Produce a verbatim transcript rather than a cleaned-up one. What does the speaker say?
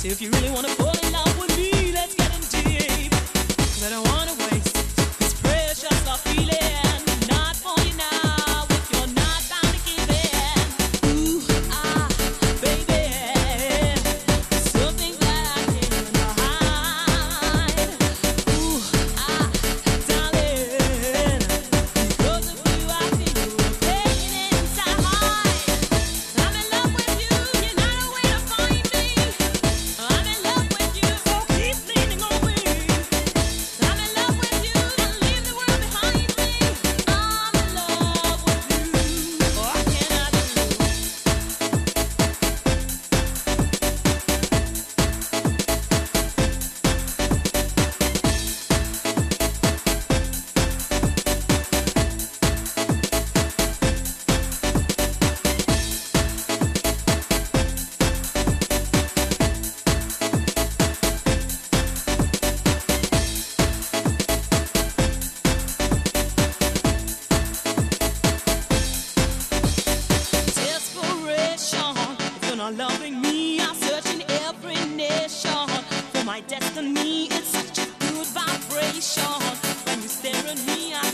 If you really wanna fall in love with me, let's get in deep. 'Cause I don't wanna waste this precious love feeling. Not for you now if you're not bound to give in. Ooh, ah, baby, something that I cannot hide. Ooh, ah, darling, because of you I feel pain inside. I'm in love with you, you're not a way to find me. I'm in love with you, so keep leaning on me. I'm in love with you, and leave the world behind me. I'm in love with you, what can I do? Desperation, if you're not loving me, I'm searching every nation for my destiny. It's such a good vibration when you stare at me. I